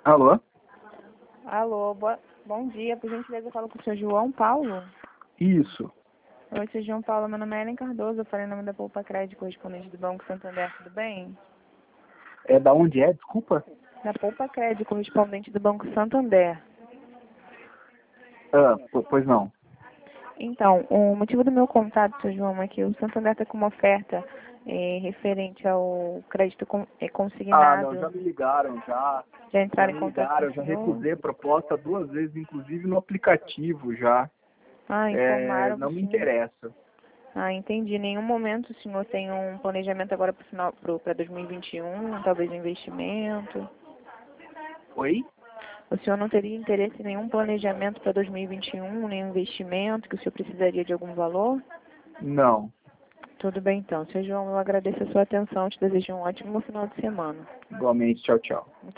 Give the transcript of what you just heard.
Alô? Alô, bom dia. Por gentileza, eu falo com o senhor João Paulo. Isso. Oi, senhor João Paulo. Meu nome é Ellen Cardoso. Eu falei em nome da Poupa Crédito, correspondente do Banco Santander. Tudo bem? É da onde é? Desculpa? Da Poupa Crédito, correspondente do Banco Santander. Pois não. Então, o motivo do meu contato, senhor João, é que o Santander está com uma oferta referente ao crédito consignado. Não, já me ligaram, já. Já Já entraram em me contato com ligaram, o já senhor? recusei a proposta 2 vezes, inclusive no aplicativo já. Informaram Não o me senhor? interessa. Entendi. Em nenhum momento o senhor tem um planejamento agora para 2021, talvez um investimento? Oi? O senhor não teria interesse em nenhum planejamento para 2021, nenhum investimento, que o senhor precisaria de algum valor? Não. Tudo bem então. Senhor João, eu agradeço a sua atenção. Te desejo um ótimo final de semana. Igualmente, tchau, tchau.